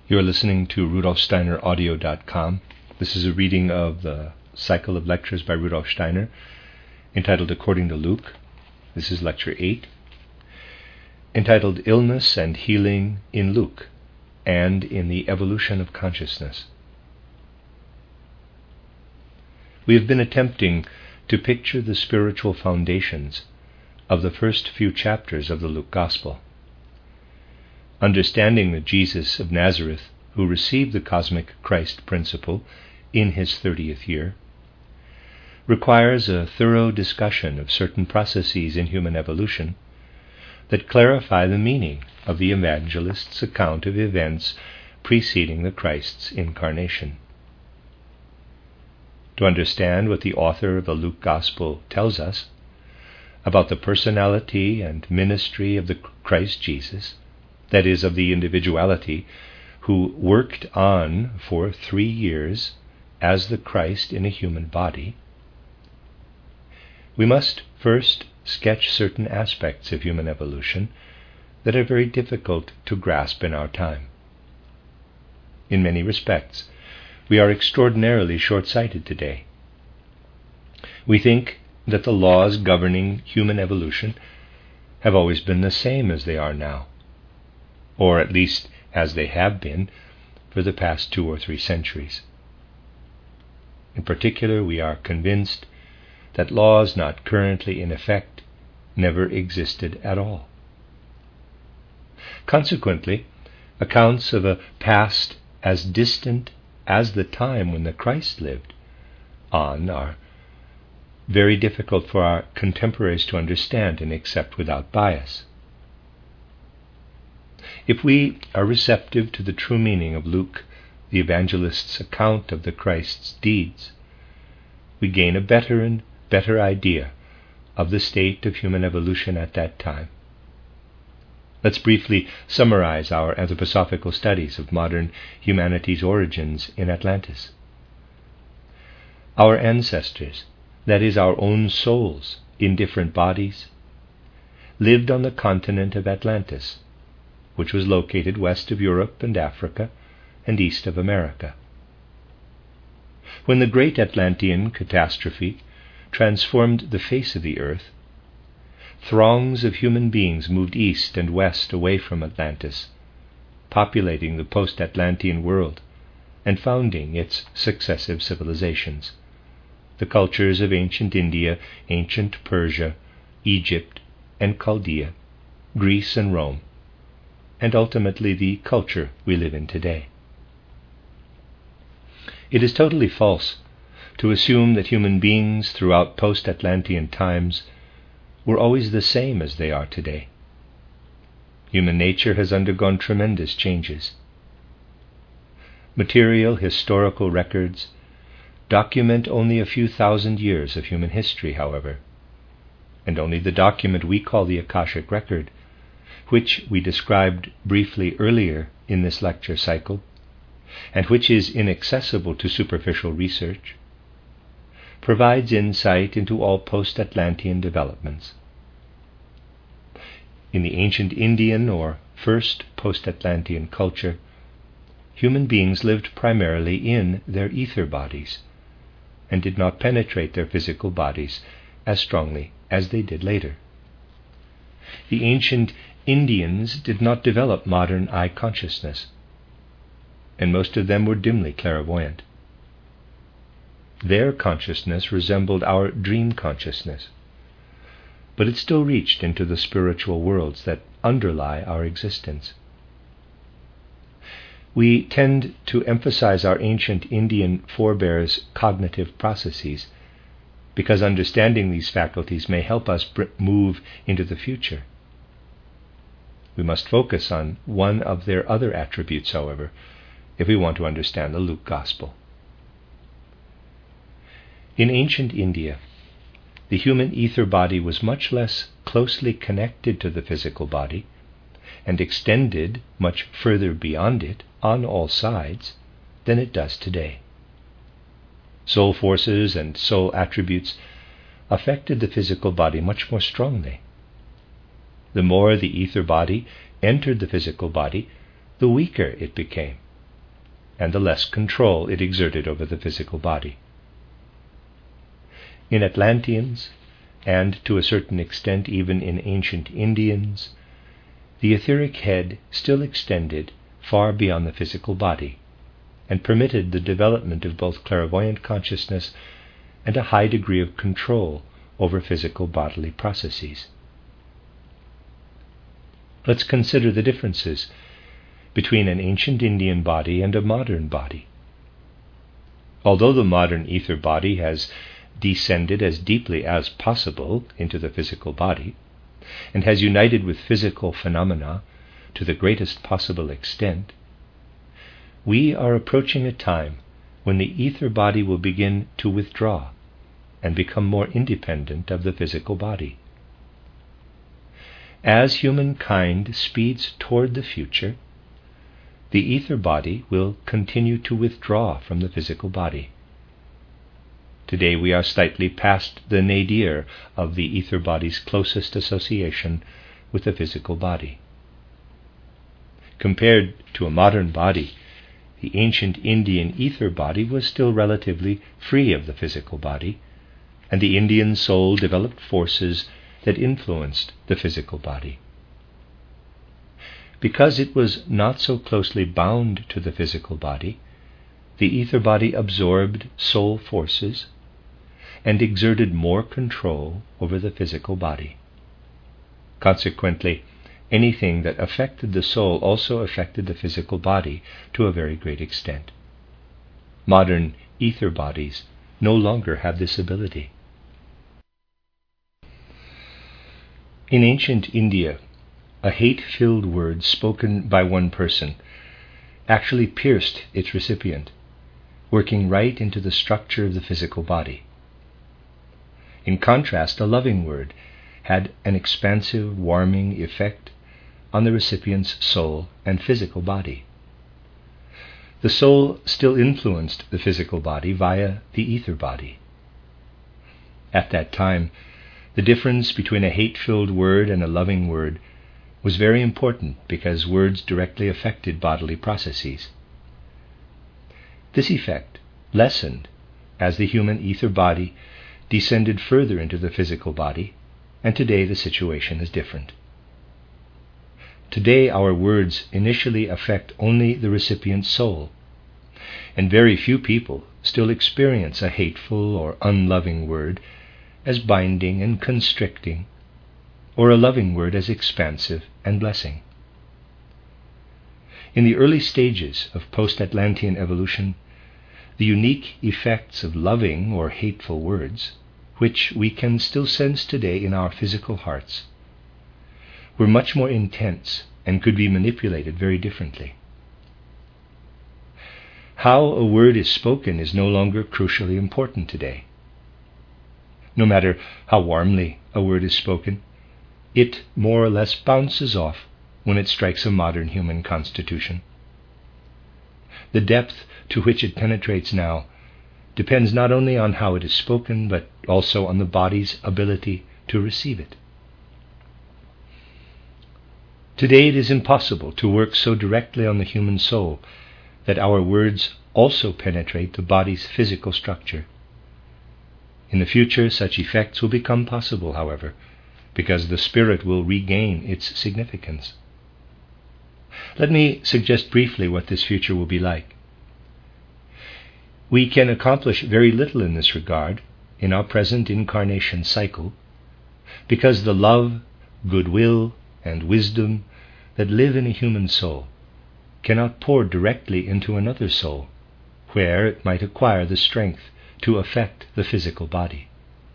You are listening to rudolfsteineraudio.com. This is a reading of the cycle of lectures by Rudolf Steiner entitled According to Luke. This is lecture 8, entitled Illness and Healing in Luke and in the Evolution of Consciousness. We have been attempting to picture the spiritual foundations of the first few chapters of the Luke Gospel. Understanding that Jesus of Nazareth, who received the cosmic Christ principle in his 30th year, requires a thorough discussion of certain processes in human evolution that clarify the meaning of the evangelist's account of events preceding the Christ's incarnation. To understand what the author of the Luke Gospel tells us about the personality and ministry of the Christ Jesus, that is, of the individuality who worked on for 3 years as the Christ in a human body, we must first sketch certain aspects of human evolution that are very difficult to grasp in our time. In many respects, we are extraordinarily short-sighted today. We think that the laws governing human evolution have always been the same as they are now, or at least as they have been for the past 2 or 3 centuries. In particular, we are convinced that laws not currently in effect never existed at all. Consequently, accounts of a past as distant as the time when the Christ lived on are very difficult for our contemporaries to understand and accept without bias. If we are receptive to the true meaning of Luke, the evangelist's account of the Christ's deeds, we gain a better and better idea of the state of human evolution at that time. Let's briefly summarize our anthroposophical studies of modern humanity's origins in Atlantis. Our ancestors, that is, our own souls in different bodies, lived on the continent of Atlantis, which was located west of Europe and Africa and east of America. When the great Atlantean catastrophe transformed the face of the earth, throngs of human beings moved east and west away from Atlantis, populating the post-Atlantean world and founding its successive civilizations, the cultures of ancient India, ancient Persia, Egypt and Chaldea, Greece and Rome, and ultimately the culture we live in today. It is totally false to assume that human beings throughout post-Atlantean times were always the same as they are today. Human nature has undergone tremendous changes. Material historical records document only a few thousand years of human history, however, and only the document we call the Akashic Record, which we described briefly earlier in this lecture cycle, and which is inaccessible to superficial research, provides insight into all post-Atlantean developments. In the ancient Indian or first post-Atlantean culture, human beings lived primarily in their ether bodies and did not penetrate their physical bodies as strongly as they did later. The ancient Indians did not develop modern eye consciousness, and most of them were dimly clairvoyant. Their consciousness resembled our dream consciousness, but it still reached into the spiritual worlds that underlie our existence. We tend to emphasize our ancient Indian forebears' cognitive processes because understanding these faculties may help us move into the future. We must focus on one of their other attributes, however, if we want to understand the Luke Gospel. In ancient India, the human ether body was much less closely connected to the physical body and extended much further beyond it on all sides than it does today. Soul forces and soul attributes affected the physical body much more strongly. The more the ether body entered the physical body, the weaker it became, and the less control it exerted over the physical body. In Atlanteans, and to a certain extent even in ancient Indians, the etheric head still extended far beyond the physical body, and permitted the development of both clairvoyant consciousness and a high degree of control over physical bodily processes. Let's consider the differences between an ancient Indian body and a modern body. Although the modern ether body has descended as deeply as possible into the physical body, and has united with physical phenomena to the greatest possible extent, we are approaching a time when the ether body will begin to withdraw and become more independent of the physical body. As humankind speeds toward the future, the ether body will continue to withdraw from the physical body. Today we are slightly past the nadir of the ether body's closest association with the physical body. Compared to a modern body, the ancient Indian ether body was still relatively free of the physical body, and the Indian soul developed forces that influenced the physical body. Because it was not so closely bound to the physical body, the ether body absorbed soul forces and exerted more control over the physical body. Consequently, anything that affected the soul also affected the physical body to a very great extent. Modern ether bodies no longer have this ability. In ancient India, a hate-filled word spoken by one person actually pierced its recipient, working right into the structure of the physical body. In contrast, a loving word had an expansive, warming effect on the recipient's soul and physical body. The soul still influenced the physical body via the ether body. At that time, the difference between a hate-filled word and a loving word was very important because words directly affected bodily processes. This effect lessened as the human ether body descended further into the physical body, and today the situation is different. Today our words initially affect only the recipient's soul, and very few people still experience a hateful or unloving word as binding and constricting, or a loving word as expansive and blessing. In the early stages of post-Atlantean evolution, the unique effects of loving or hateful words, which we can still sense today in our physical hearts, were much more intense and could be manipulated very differently. How a word is spoken is no longer crucially important today. No matter how warmly a word is spoken, it more or less bounces off when it strikes a modern human constitution. The depth to which it penetrates now depends not only on how it is spoken, but also on the body's ability to receive it. Today it is impossible to work so directly on the human soul that our words also penetrate the body's physical structure. In the future, such effects will become possible, however, because the spirit will regain its significance. Let me suggest briefly what this future will be like. We can accomplish very little in this regard in our present incarnation cycle, because the love, goodwill, and wisdom that live in a human soul cannot pour directly into another soul, where it might acquire the strength to affect the physical body.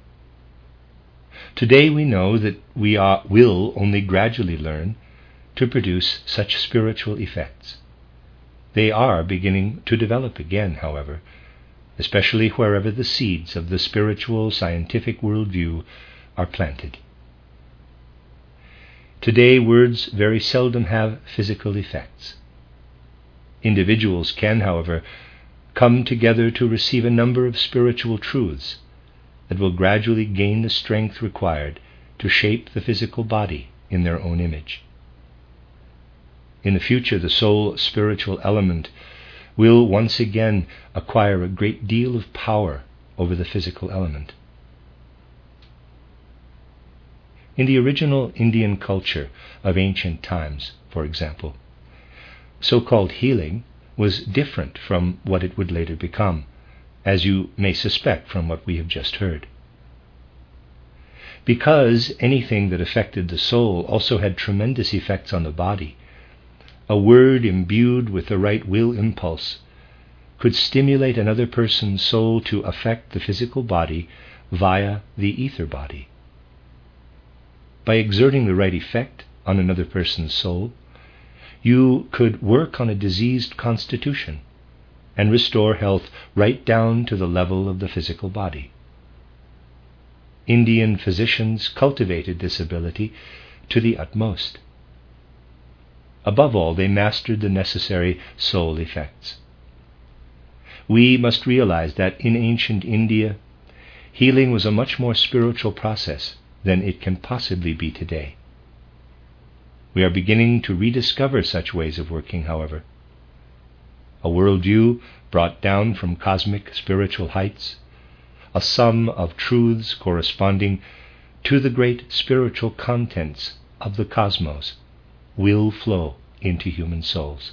Today we know that we will only gradually learn to produce such spiritual effects. They are beginning to develop again, however, especially wherever the seeds of the spiritual scientific worldview are planted. Today words very seldom have physical effects. Individuals can, however, come together to receive a number of spiritual truths that will gradually gain the strength required to shape the physical body in their own image. In the future, the soul spiritual element will once again acquire a great deal of power over the physical element. In the original Indian culture of ancient times, for example, so-called healing was different from what it would later become, as you may suspect from what we have just heard. Because anything that affected the soul also had tremendous effects on the body, a word imbued with the right will impulse could stimulate another person's soul to affect the physical body via the ether body. By exerting the right effect on another person's soul, you could work on a diseased constitution and restore health right down to the level of the physical body. Indian physicians cultivated this ability to the utmost. Above all, they mastered the necessary soul effects. We must realize that in ancient India, healing was a much more spiritual process than it can possibly be today. We are beginning to rediscover such ways of working, however. A worldview brought down from cosmic spiritual heights, a sum of truths corresponding to the great spiritual contents of the cosmos, will flow into human souls.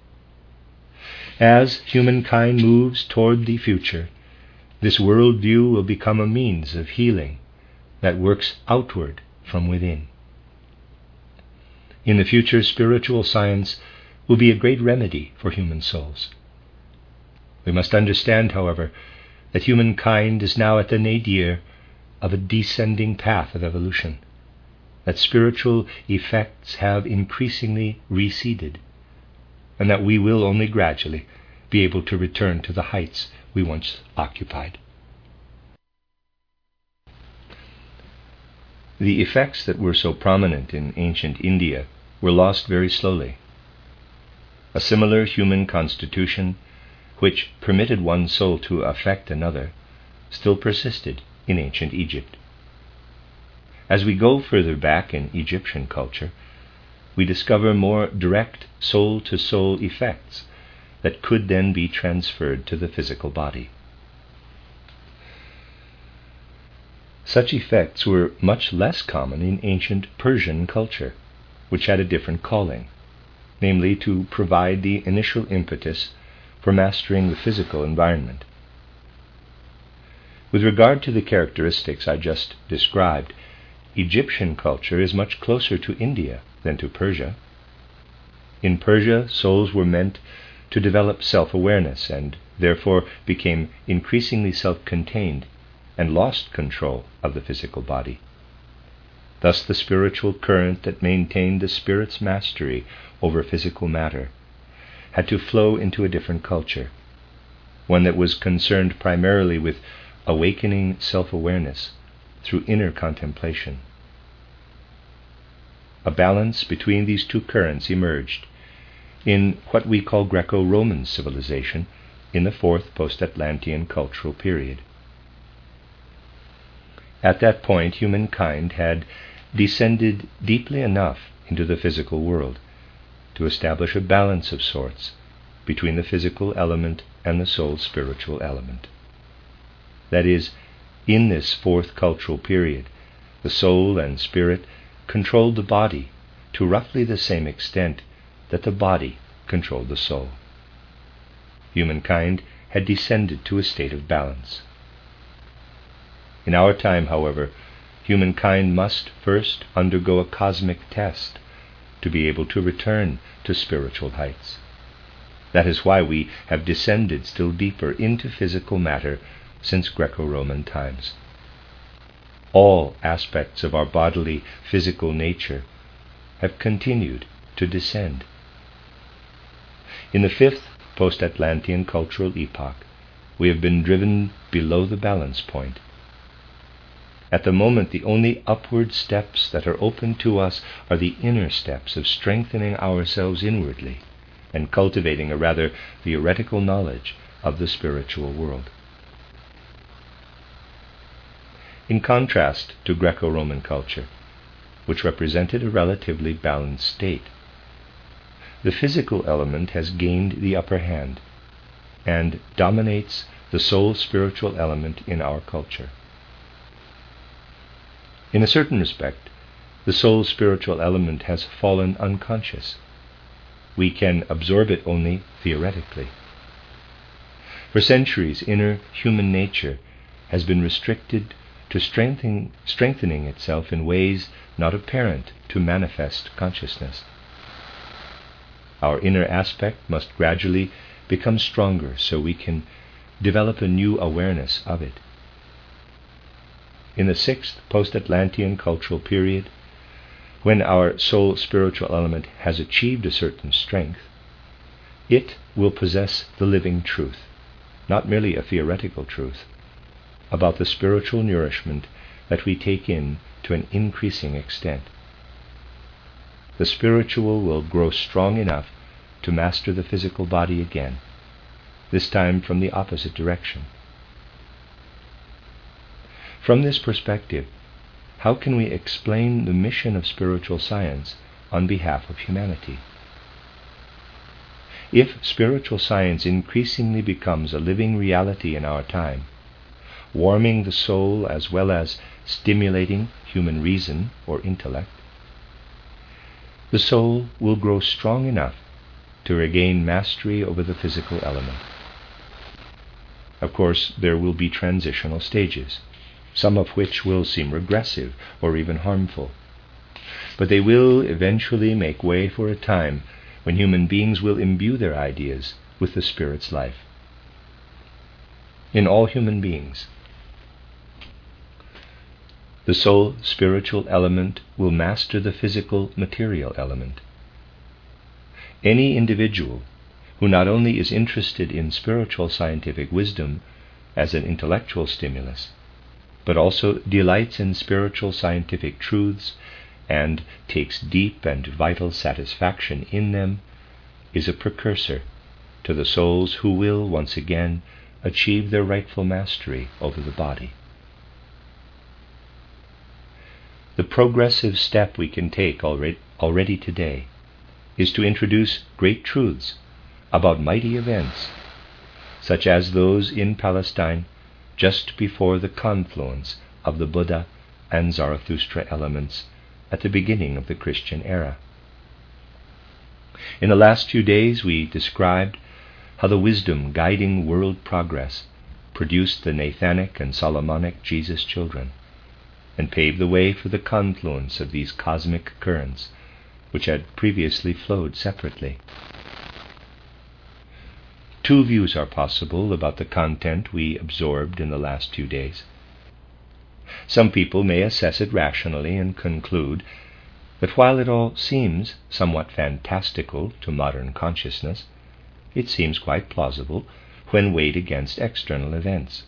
As humankind moves toward the future, this worldview will become a means of healing that works outward from within. In the future, spiritual science will be a great remedy for human souls. We must understand, however, that humankind is now at the nadir of a descending path of evolution, that spiritual effects have increasingly receded, and that we will only gradually be able to return to the heights we once occupied. The effects that were so prominent in ancient India were lost very slowly. A similar human constitution, which permitted one soul to affect another, still persisted in ancient Egypt. As we go further back in Egyptian culture, we discover more direct soul-to-soul effects that could then be transferred to the physical body. Such effects were much less common in ancient Persian culture, which had a different calling, namely to provide the initial impetus for mastering the physical environment. With regard to the characteristics I just described, Egyptian culture is much closer to India than to Persia. In Persia, souls were meant to develop self-awareness and therefore became increasingly self-contained and lost control of the physical body. Thus the spiritual current that maintained the spirit's mastery over physical matter had to flow into a different culture, one that was concerned primarily with awakening self-awareness through inner contemplation. A balance between these two currents emerged in what we call Greco-Roman civilization in the fourth post-Atlantean cultural period. At that point, humankind had descended deeply enough into the physical world to establish a balance of sorts between the physical element and the soul's spiritual element. That is, in this fourth cultural period, the soul and spirit controlled the body to roughly the same extent that the body controlled the soul. Humankind had descended to a state of balance. In our time, however, humankind must first undergo a cosmic test to be able to return to spiritual heights. That is why we have descended still deeper into physical matter since Greco-Roman times. All aspects of our bodily physical nature have continued to descend. In the fifth post-Atlantean cultural epoch, we have been driven below the balance point. At the moment, the only upward steps that are open to us are the inner steps of strengthening ourselves inwardly and cultivating a rather theoretical knowledge of the spiritual world. In contrast to Greco-Roman culture, which represented a relatively balanced state, the physical element has gained the upper hand and dominates the soul spiritual element in our culture. In a certain respect, the soul spiritual element has fallen unconscious. We can absorb it only theoretically. For centuries, inner human nature has been restricted to strengthening itself in ways not apparent to manifest consciousness. Our inner aspect must gradually become stronger so we can develop a new awareness of it. In the 6th post-Atlantean cultural period, when our soul spiritual element has achieved a certain strength, it will possess the living truth, not merely a theoretical truth, about the spiritual nourishment that we take in to an increasing extent. The spiritual will grow strong enough to master the physical body again, this time from the opposite direction. From this perspective, how can we explain the mission of spiritual science on behalf of humanity? If spiritual science increasingly becomes a living reality in our time, warming the soul as well as stimulating human reason or intellect, the soul will grow strong enough to regain mastery over the physical element. Of course, there will be transitional stages, some of which will seem regressive or even harmful, but they will eventually make way for a time when human beings will imbue their ideas with the Spirit's life. In all human beings, the soul spiritual element will master the physical material element. Any individual who not only is interested in spiritual scientific wisdom as an intellectual stimulus, but also delights in spiritual scientific truths and takes deep and vital satisfaction in them, is a precursor to the souls who will once again achieve their rightful mastery over the body. The progressive step we can take already today is to introduce great truths about mighty events, such as those in Palestine just before the confluence of the Buddha and Zarathustra elements at the beginning of the Christian era. In the last few days we described how the wisdom guiding world progress produced the Nathanic and Solomonic Jesus children, and paved the way for the confluence of these cosmic currents, which had previously flowed separately. Two views are possible about the content we absorbed in the last 2 days. Some people may assess it rationally and conclude that while it all seems somewhat fantastical to modern consciousness, it seems quite plausible when weighed against external events.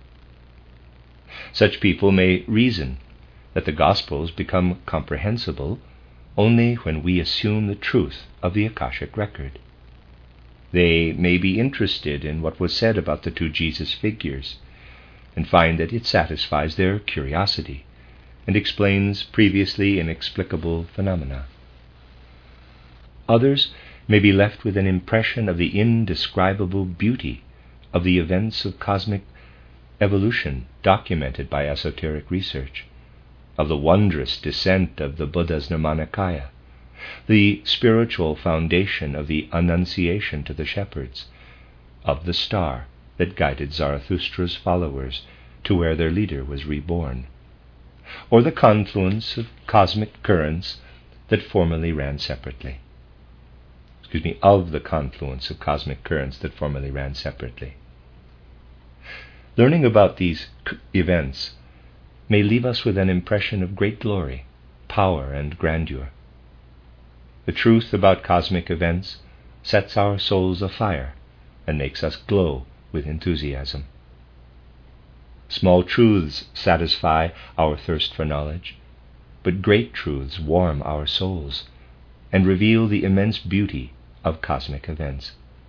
Such people may reason that the Gospels become comprehensible only when we assume the truth of the Akashic record. They may be interested in what was said about the two Jesus figures and find that it satisfies their curiosity and explains previously inexplicable phenomena. Others may be left with an impression of the indescribable beauty of the events of cosmic evolution documented by esoteric research, of the wondrous descent of the Buddha's Nirmanakaya, the spiritual foundation of the Annunciation to the shepherds, of the star that guided Zarathustra's followers to where their leader was reborn, or the confluence of cosmic currents that formerly ran separately. Of the confluence of cosmic currents that formerly ran separately. Learning about these events may leave us with an impression of great glory, power, and grandeur. The truth about cosmic events sets our souls afire and makes us glow with enthusiasm. Small truths satisfy our thirst for knowledge, but great truths warm our souls and reveal the immense beauty of cosmic events.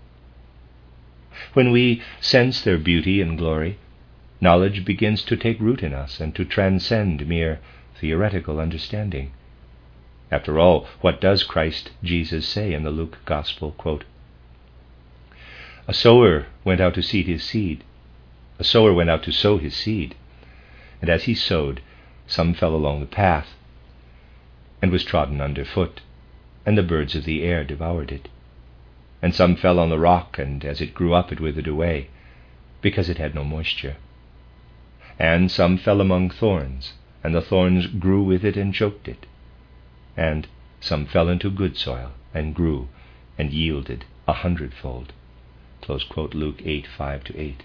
When we sense their beauty and glory, knowledge begins to take root in us and to transcend mere theoretical understanding. After all, what does Christ Jesus say in the Luke Gospel? Quote, A sower went out to seed his seed. A sower went out to sow his seed. And as he sowed, some fell along the path, and was trodden under foot, and the birds of the air devoured it. And some fell on the rock, and as it grew up it withered away, because it had no moisture. And some fell among thorns, and the thorns grew with it and choked it. And some fell into good soil, and grew, and yielded 100-fold. Close quote, Luke 8:5-8.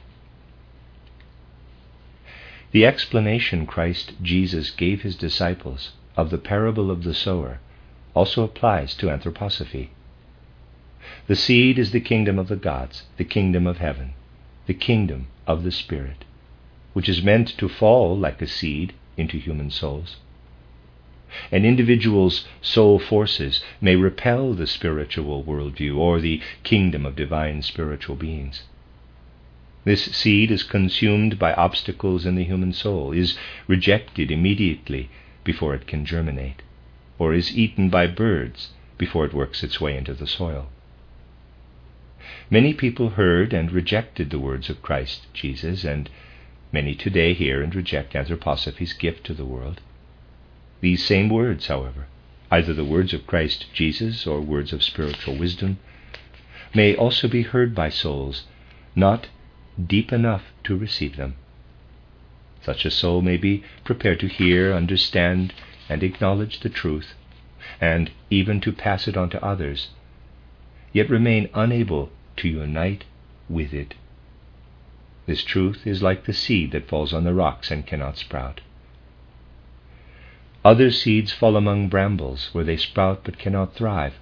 The explanation Christ Jesus gave his disciples of the parable of the sower also applies to anthroposophy. The seed is the kingdom of the gods, the kingdom of heaven, the kingdom of the Spirit, which is meant to fall like a seed into human souls. An individual's soul forces may repel the spiritual worldview or the kingdom of divine spiritual beings. This seed is consumed by obstacles in the human soul, is rejected immediately before it can germinate, or is eaten by birds before it works its way into the soil. Many people heard and rejected the words of Christ Jesus, and many today hear and reject anthroposophy's gift to the world. These same words, however, either the words of Christ Jesus or words of spiritual wisdom, may also be heard by souls not deep enough to receive them. Such a soul may be prepared to hear, understand, and acknowledge the truth, and even to pass it on to others, yet remain unable to unite with it. This truth is like the seed that falls on the rocks and cannot sprout. Other seeds fall among brambles, where they sprout but cannot thrive.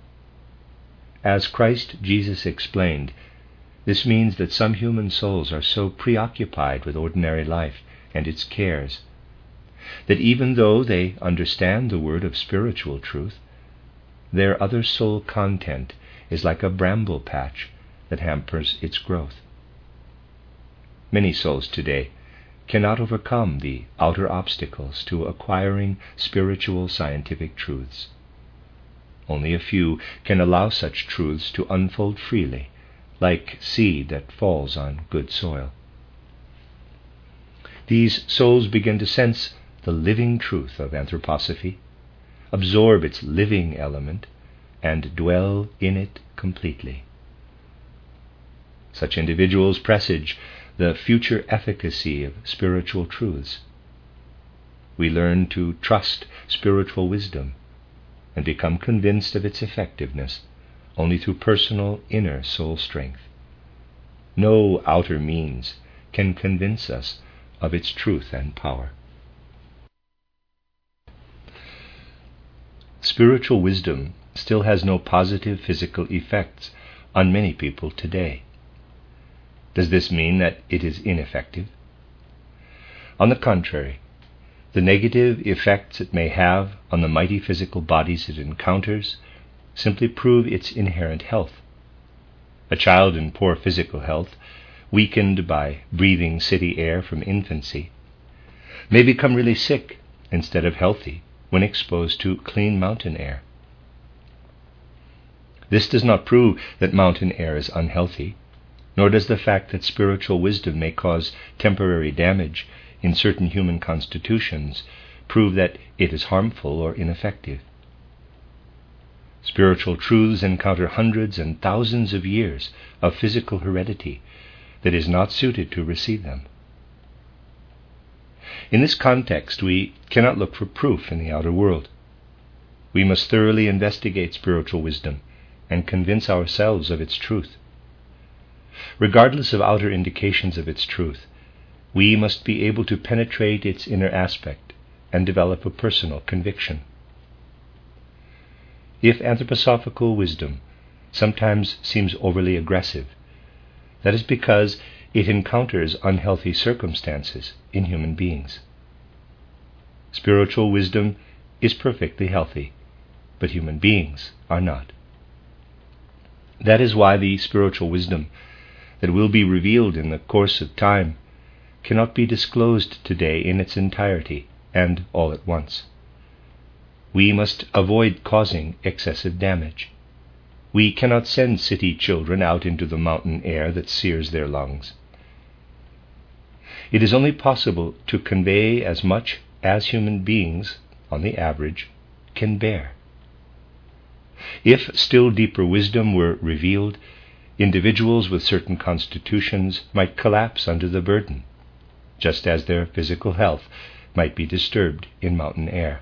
As Christ Jesus explained, this means that some human souls are so preoccupied with ordinary life and its cares that even though they understand the word of spiritual truth, their other soul content is like a bramble patch that hampers its growth. Many souls today cannot overcome the outer obstacles to acquiring spiritual scientific truths. Only a few can allow such truths to unfold freely, like seed that falls on good soil. These souls begin to sense the living truth of anthroposophy, absorb its living element, and dwell in it completely. Such individuals presage the future efficacy of spiritual truths. We learn to trust spiritual wisdom and become convinced of its effectiveness only through personal inner soul strength. No outer means can convince us of its truth and power. Spiritual wisdom still has no positive physical effects on many people today. Does this mean that it is ineffective? On the contrary, the negative effects it may have on the mighty physical bodies it encounters simply prove its inherent health. A child in poor physical health, weakened by breathing city air from infancy, may become really sick instead of healthy when exposed to clean mountain air. This does not prove that mountain air is unhealthy, nor does the fact that spiritual wisdom may cause temporary damage in certain human constitutions prove that it is harmful or ineffective. Spiritual truths encounter hundreds and thousands of years of physical heredity that is not suited to receive them. In this context, we cannot look for proof in the outer world. We must thoroughly investigate spiritual wisdom and convince ourselves of its truth. Regardless of outer indications of its truth, we must be able to penetrate its inner aspect and develop a personal conviction. If anthroposophical wisdom sometimes seems overly aggressive, that is because it encounters unhealthy circumstances in human beings. Spiritual wisdom is perfectly healthy, but human beings are not. That is why the spiritual wisdom that will be revealed in the course of time cannot be disclosed today in its entirety and all at once. We must avoid causing excessive damage. We cannot send city children out into the mountain air that sears their lungs. It is only possible to convey as much as human beings, on the average, can bear. If still deeper wisdom were revealed, individuals with certain constitutions might collapse under the burden, just as their physical health might be disturbed in mountain air.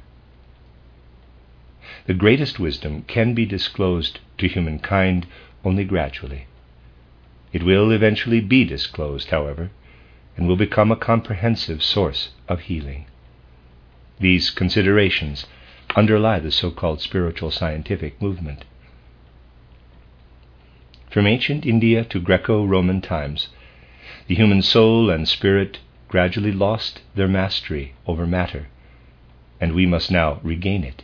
The greatest wisdom can be disclosed to humankind only gradually. It will eventually be disclosed, however, and will become a comprehensive source of healing. These considerations underlie the so-called spiritual scientific movement. From ancient India to Greco-Roman times, the human soul and spirit gradually lost their mastery over matter, and we must now regain it.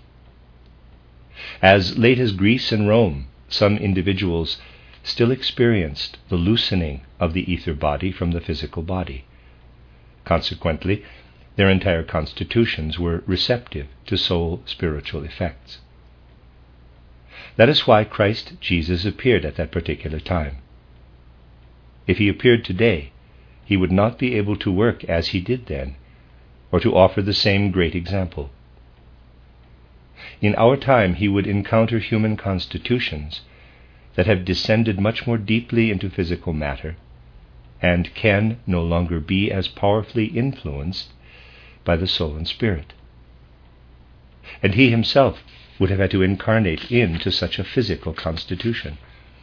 As late as Greece and Rome, some individuals still experienced the loosening of the ether body from the physical body. Consequently, their entire constitutions were receptive to soul spiritual effects. That is why Christ Jesus appeared at that particular time. If he appeared today, he would not be able to work as he did then, or to offer the same great example. In our time he would encounter human constitutions that have descended much more deeply into physical matter, and can no longer be as powerfully influenced by the soul and spirit. And he himself would have had to incarnate into such a physical constitution.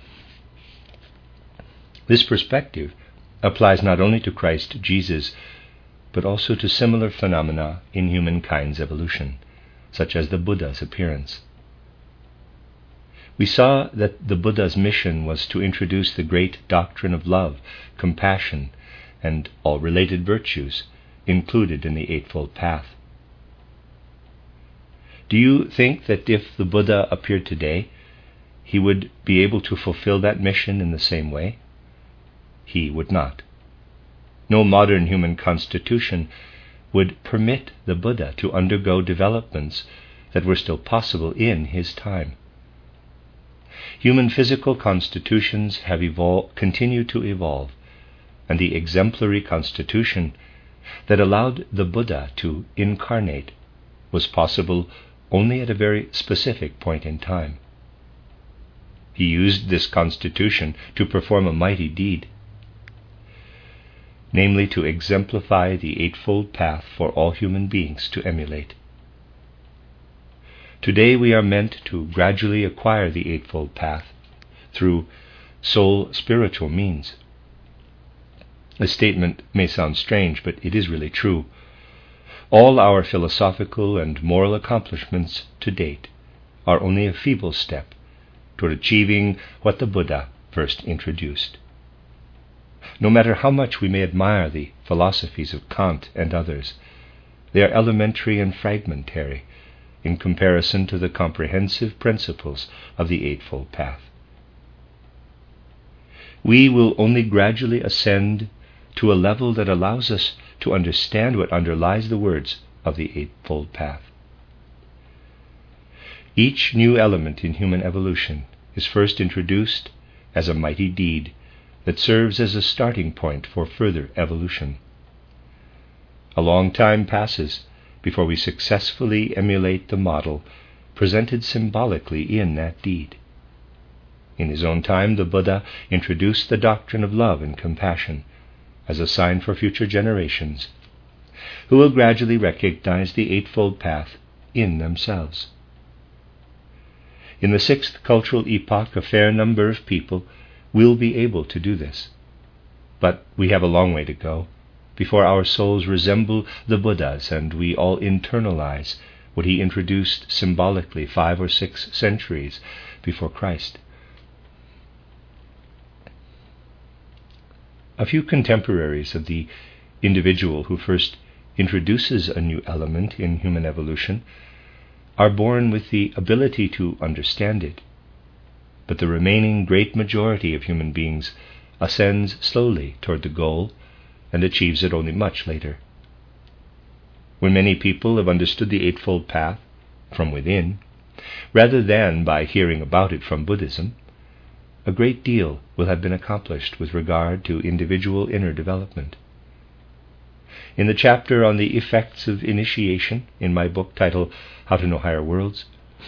This perspective applies not only to Christ Jesus, but also to similar phenomena in humankind's evolution, such as the Buddha's appearance. We saw that the Buddha's mission was to introduce the great doctrine of love, compassion, and all related virtues included in the Eightfold Path. Do you think that if the Buddha appeared today, he would be able to fulfill that mission in the same way? He would not. No modern human constitution would permit the Buddha to undergo developments that were still possible in his time. Human physical constitutions have continued to evolve, and the exemplary constitution that allowed the Buddha to incarnate was possible only at a very specific point in time. He used this constitution to perform a mighty deed, namely to exemplify the Eightfold Path for all human beings to emulate. Today we are meant to gradually acquire the Eightfold Path through soul-spiritual means. This statement may sound strange, but it is really true. All our philosophical and moral accomplishments to date are only a feeble step toward achieving what the Buddha first introduced. No matter how much we may admire the philosophies of Kant and others, they are elementary and fragmentary in comparison to the comprehensive principles of the Eightfold Path. We will only gradually ascend to a level that allows us to understand what underlies the words of the Eightfold Path. Each new element in human evolution is first introduced as a mighty deed that serves as a starting point for further evolution. A long time passes before we successfully emulate the model presented symbolically in that deed. In his own time, the Buddha introduced the doctrine of love and compassion as a sign for future generations, who will gradually recognize the Eightfold Path in themselves. In the sixth cultural epoch, a fair number of people will be able to do this. But we have a long way to go before our souls resemble the Buddha's and we all internalize what he introduced symbolically 5 or 6 centuries before Christ. A few contemporaries of the individual who first introduces a new element in human evolution are born with the ability to understand it, but the remaining great majority of human beings ascends slowly toward the goal and achieves it only much later. When many people have understood the Eightfold Path from within, rather than by hearing about it from Buddhism, a great deal will have been accomplished with regard to individual inner development. In the chapter on the effects of initiation in my book titled How to Know Higher Worlds,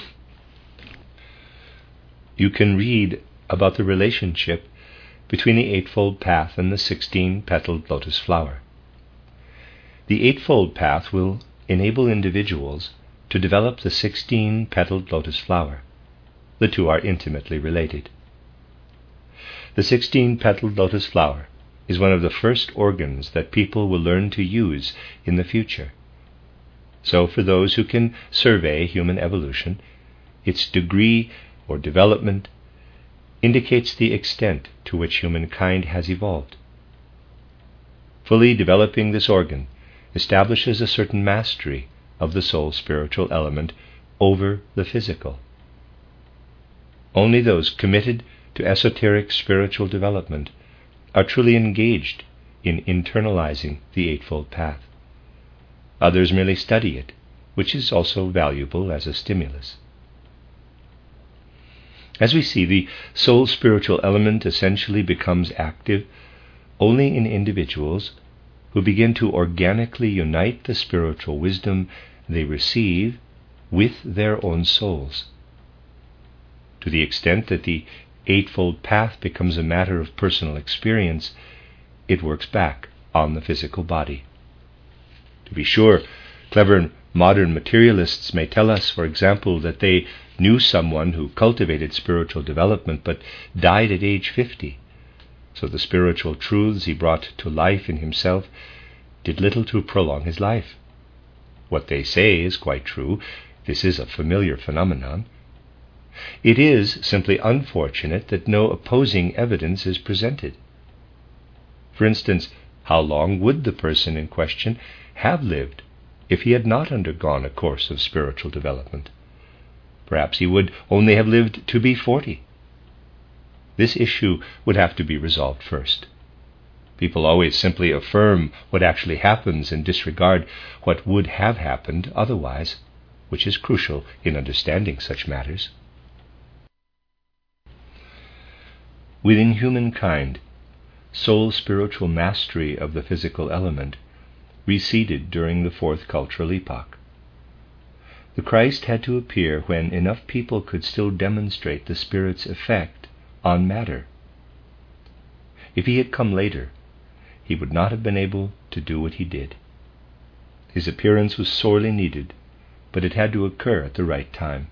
you can read about the relationship between the Eightfold Path and the 16-petaled lotus flower. The Eightfold Path will enable individuals to develop the 16-petaled lotus flower. The two are intimately related. The 16-petaled lotus flower is one of the first organs that people will learn to use in the future. So for those who can survey human evolution, its degree or development indicates the extent to which humankind has evolved. Fully developing this organ establishes a certain mastery of the soul spiritual element over the physical. Only those committed to esoteric spiritual development are truly engaged in internalizing the Eightfold Path. Others merely study it, which is also valuable as a stimulus. As we see, the soul spiritual element essentially becomes active only in individuals who begin to organically unite the spiritual wisdom they receive with their own souls. To the extent that the Eightfold Path becomes a matter of personal experience, it works back on the physical body. To be sure, clever modern materialists may tell us, for example, that they knew someone who cultivated spiritual development but died at age 50. So the spiritual truths he brought to life in himself did little to prolong his life. What they say is quite true. This is a familiar phenomenon. It is simply unfortunate that no opposing evidence is presented. For instance, how long would the person in question have lived if he had not undergone a course of spiritual development? Perhaps he would only have lived to be 40. This issue would have to be resolved first. People always simply affirm what actually happens and disregard what would have happened otherwise, which is crucial in understanding such matters. Within humankind, soul spiritual mastery of the physical element receded during the fourth cultural epoch. The Christ had to appear when enough people could still demonstrate the Spirit's effect on matter. If he had come later, he would not have been able to do what he did. His appearance was sorely needed, but it had to occur at the right time.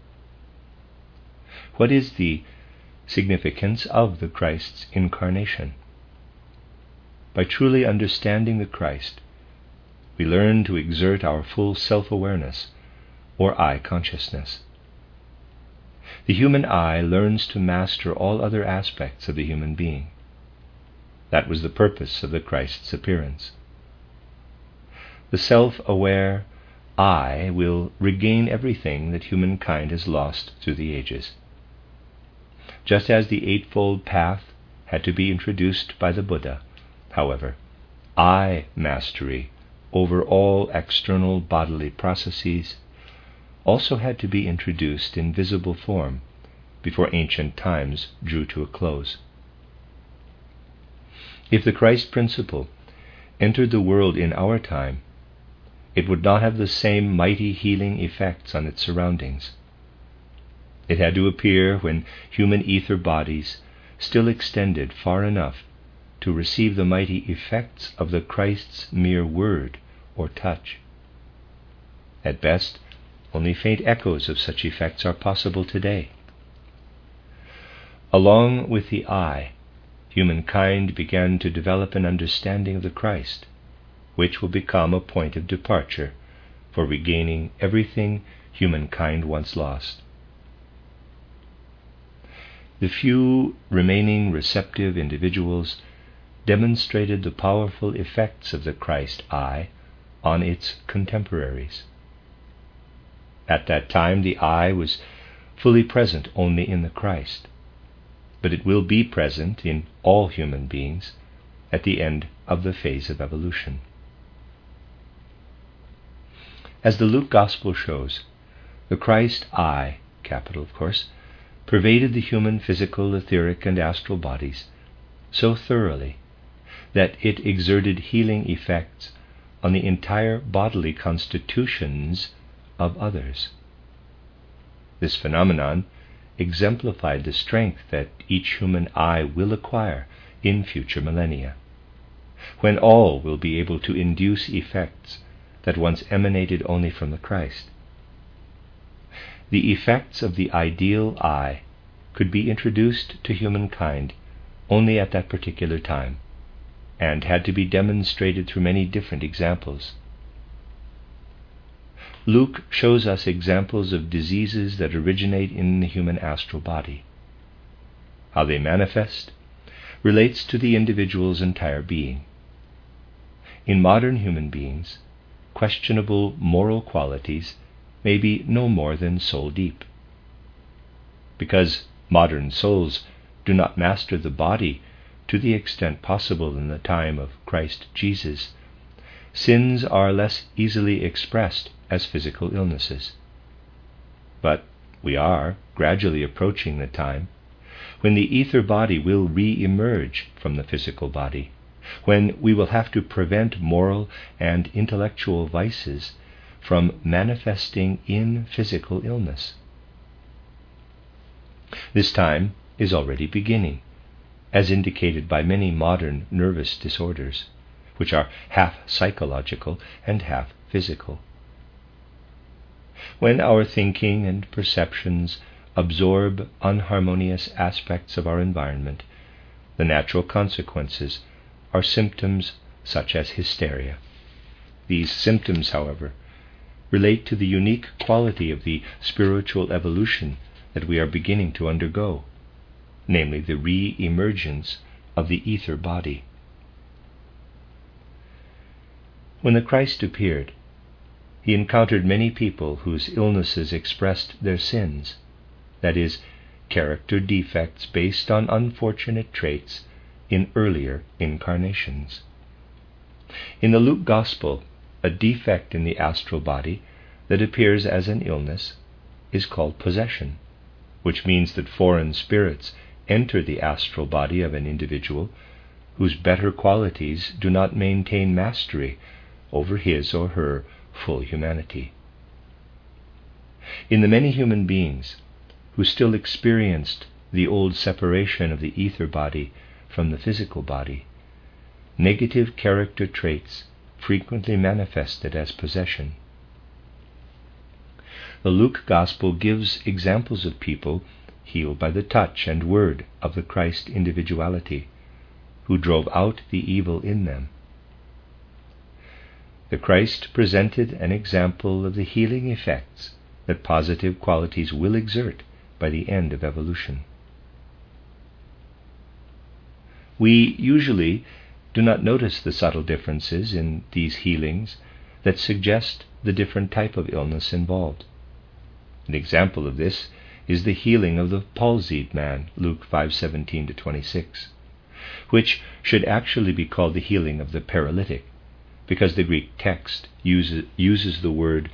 What is the significance of the Christ's incarnation? By truly understanding the Christ, we learn to exert our full self-awareness, or I consciousness. The human I learns to master all other aspects of the human being. That was the purpose of the Christ's appearance. The self-aware I will regain everything that humankind has lost through the ages. Just as the Eightfold Path had to be introduced by the Buddha, however, I mastery over all external bodily processes also had to be introduced in visible form before ancient times drew to a close. If the Christ principle entered the world in our time, it would not have the same mighty healing effects on its surroundings. It had to appear when human ether bodies still extended far enough to receive the mighty effects of the Christ's mere word or touch. At best, only faint echoes of such effects are possible today. Along with the I, humankind began to develop an understanding of the Christ, which will become a point of departure for regaining everything humankind once lost. The few remaining receptive individuals demonstrated the powerful effects of the Christ I on its contemporaries. At that time, the I was fully present only in the Christ, but it will be present in all human beings at the end of the phase of evolution. As the Luke Gospel shows, the Christ I, capital of course, pervaded the human physical, etheric, and astral bodies so thoroughly that it exerted healing effects on the entire bodily constitutions of others. This phenomenon exemplified the strength that each human eye will acquire in future millennia, when all will be able to induce effects that once emanated only from the Christ. The effects of the ideal eye could be introduced to humankind only at that particular time, and had to be demonstrated through many different examples. Luke shows us examples of diseases that originate in the human astral body. How they manifest relates to the individual's entire being. In modern human beings, questionable moral qualities may be no more than soul deep. Because modern souls do not master the body to the extent possible in the time of Christ Jesus, sins are less easily expressed as physical illnesses. But we are gradually approaching the time when the ether body will re-emerge from the physical body, when we will have to prevent moral and intellectual vices from manifesting in physical illness. This time is already beginning, as indicated by many modern nervous disorders, which are half psychological and half physical. When our thinking and perceptions absorb unharmonious aspects of our environment, the natural consequences are symptoms such as hysteria. These symptoms, however, relate to the unique quality of the spiritual evolution that we are beginning to undergo, namely the re-emergence of the ether body. When the Christ appeared, he encountered many people whose illnesses expressed their sins, that is, character defects based on unfortunate traits in earlier incarnations. In the Luke Gospel, a defect in the astral body that appears as an illness is called possession, which means that foreign spirits enter the astral body of an individual whose better qualities do not maintain mastery over his or her full humanity. In the many human beings who still experienced the old separation of the ether body from the physical body, negative character traits frequently manifested as possession. The Luke Gospel gives examples of people healed by the touch and word of the Christ individuality, who drove out the evil in them. The Christ presented an example of the healing effects that positive qualities will exert by the end of evolution. We usually do not notice the subtle differences in these healings that suggest the different type of illness involved. An example of this is the healing of the palsied man, Luke 5:17-26, which should actually be called the healing of the paralytic, because the Greek text uses the word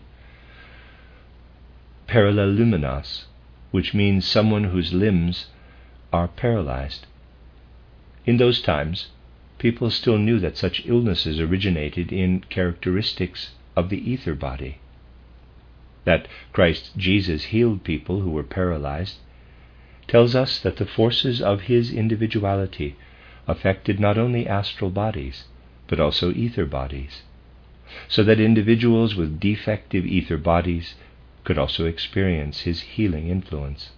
parallelumenos, which means someone whose limbs are paralyzed. In those times, people still knew that such illnesses originated in characteristics of the ether body. That Christ Jesus healed people who were paralyzed tells us that the forces of his individuality affected not only astral bodies, but also ether bodies, so that individuals with defective ether bodies could also experience his healing influence.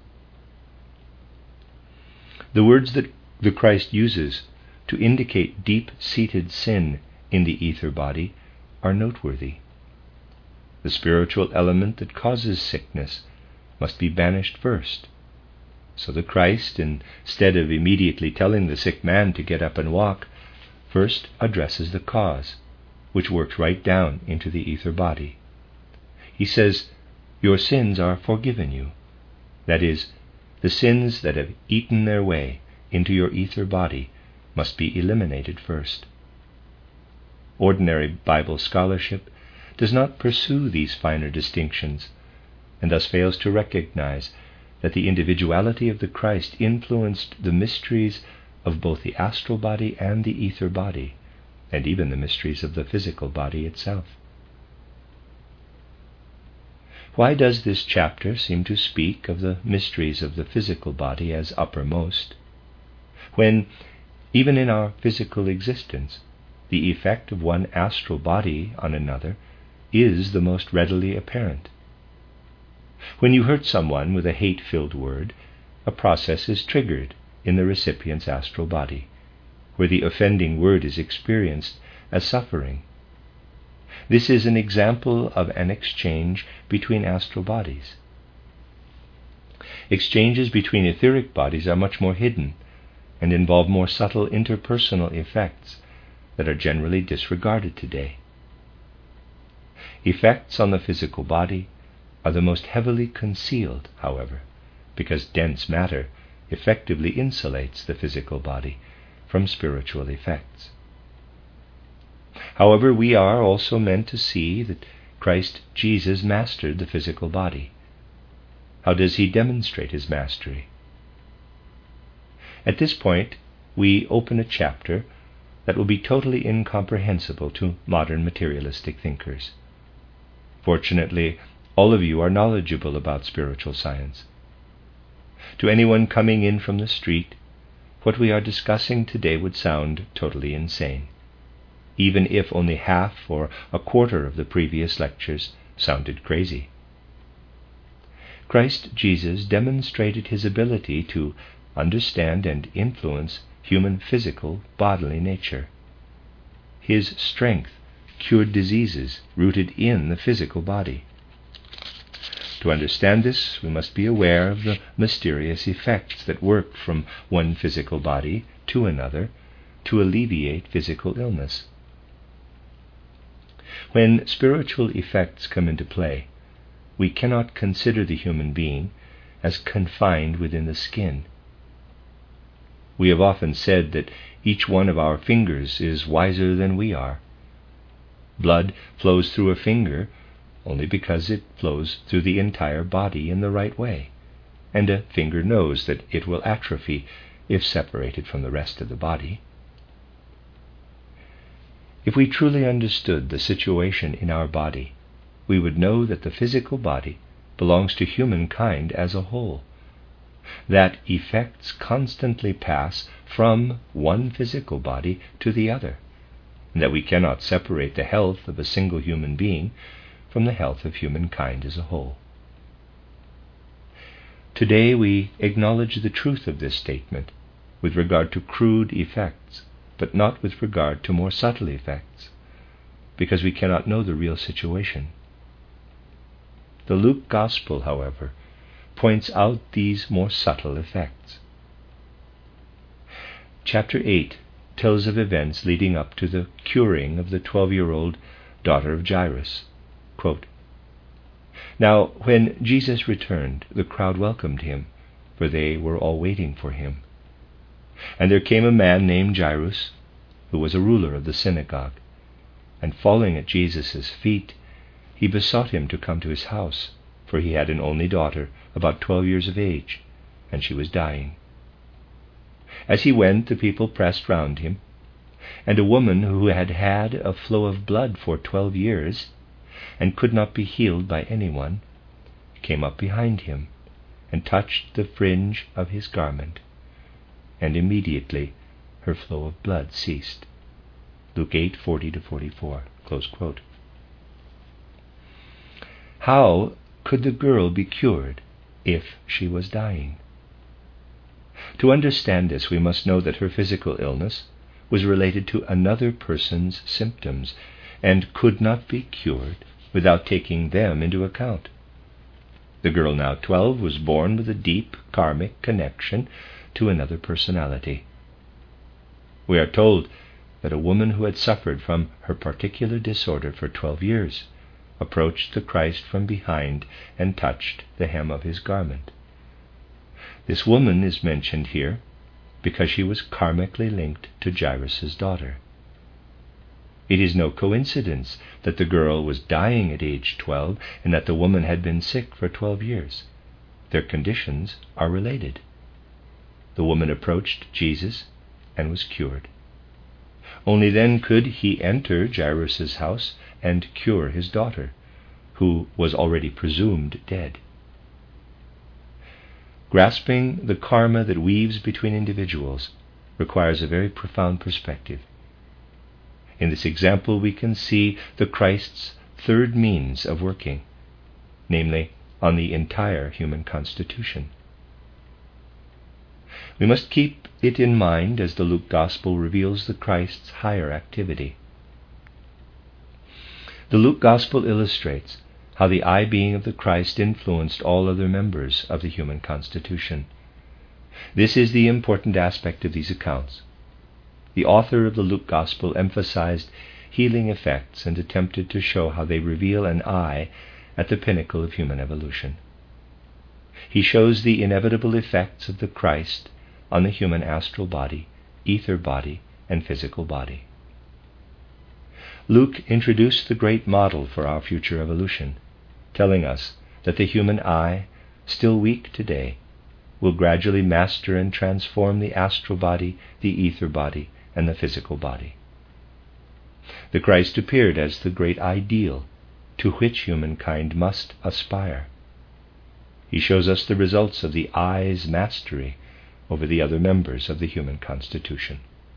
The words that the Christ uses to indicate deep-seated sin in the ether body are noteworthy. The spiritual element that causes sickness must be banished first. So the Christ, instead of immediately telling the sick man to get up and walk, first addresses the cause, which works right down into the ether body. He says, "Your sins are forgiven you." That is, the sins that have eaten their way into your ether body must be eliminated first. Ordinary Bible scholarship does not pursue these finer distinctions, and thus fails to recognize that the individuality of the Christ influenced the mysteries of both the astral body and the ether body, and even the mysteries of the physical body itself. Why does this chapter seem to speak of the mysteries of the physical body as uppermost, when, even in our physical existence, the effect of one astral body on another is the most readily apparent? When you hurt someone with a hate-filled word, a process is triggered in the recipient's astral body, where the offending word is experienced as suffering. This is an example of an exchange between astral bodies. Exchanges between etheric bodies are much more hidden and involve more subtle interpersonal effects that are generally disregarded today. Effects on the physical body are the most heavily concealed, however, because dense matter effectively insulates the physical body from spiritual effects. However, we are also meant to see that Christ Jesus mastered the physical body. How does he demonstrate his mastery? At this point, we open a chapter that will be totally incomprehensible to modern materialistic thinkers. Fortunately, all of you are knowledgeable about spiritual science. To anyone coming in from the street, what we are discussing today would sound totally insane, even if only half or a quarter of the previous lectures sounded crazy. Christ Jesus demonstrated his ability to understand and influence human physical, bodily nature. His strength cured diseases rooted in the physical body. To understand this, we must be aware of the mysterious effects that work from one physical body to another to alleviate physical illness. When spiritual effects come into play, we cannot consider the human being as confined within the skin. We have often said that each one of our fingers is wiser than we are. Blood flows through a finger only because it flows through the entire body in the right way, and a finger knows that it will atrophy if separated from the rest of the body. If we truly understood the situation in our body, we would know that the physical body belongs to humankind as a whole, that effects constantly pass from one physical body to the other, and that we cannot separate the health of a single human being from the health of humankind as a whole. Today we acknowledge the truth of this statement with regard to crude effects, but not with regard to more subtle effects, because we cannot know the real situation. The Luke Gospel, however, points out these more subtle effects. Chapter 8 tells of events leading up to the curing of the 12-year-old daughter of Jairus. Quote, "Now, when Jesus returned, the crowd welcomed him, for they were all waiting for him. And there came a man named Jairus, who was a ruler of the synagogue, and falling at Jesus' feet, he besought him to come to his house, for he had an only daughter, about 12 years of age, and she was dying. As he went, the people pressed round him, and a woman who had had a flow of blood for 12 years, and could not be healed by anyone, came up behind him, and touched the fringe of his garment, and immediately her flow of blood ceased." Luke 8:40-44. Close quote. How could the girl be cured if she was dying? To understand this, we must know that her physical illness was related to another person's symptoms, and could not be cured without taking them into account. The girl, now 12, was born with a deep karmic connection to another personality. We are told that a woman who had suffered from her particular disorder for 12 years approached the Christ from behind and touched the hem of his garment. This woman is mentioned here because she was karmically linked to Jairus' daughter. It is no coincidence that the girl was dying at age 12 and that the woman had been sick for 12 years. their conditions are related. The woman approached Jesus and was cured. Only then could he enter Jairus' house and cure his daughter, who was already presumed dead. Grasping the karma that weaves between individuals requires a very profound perspective. In this example we can see the Christ's third means of working, namely, on the entire human constitution. We must keep it in mind as the Luke Gospel reveals the Christ's higher activity. The Luke Gospel illustrates how the I being of the Christ influenced all other members of the human constitution. This is the important aspect of these accounts. The author of the Luke Gospel emphasized healing effects and attempted to show how they reveal an I at the pinnacle of human evolution. He shows the inevitable effects of the Christ on the human astral body, ether body, and physical body. Luke introduced the great model for our future evolution, telling us that the human I, still weak today, will gradually master and transform the astral body, the ether body, and the physical body. The Christ appeared as the great ideal to which humankind must aspire. He shows us the results of the I's mastery over the other members of the human constitution.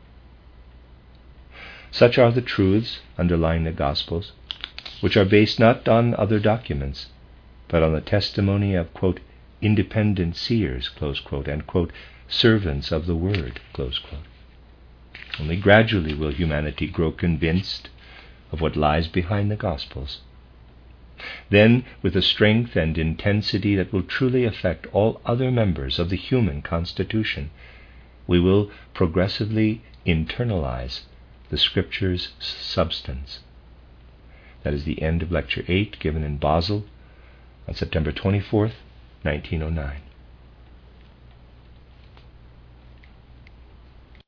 Such are the truths underlying the Gospels, which are based not on other documents, but on the testimony of, quote, independent seers, close quote, and, quote, servants of the Word, close quote. Only gradually will humanity grow convinced of what lies behind the Gospels. Then, with a strength and intensity that will truly affect all other members of the human constitution, we will progressively internalize the Scripture's substance. That is the end of Lecture 8, given in Basel on September 24th, 1909.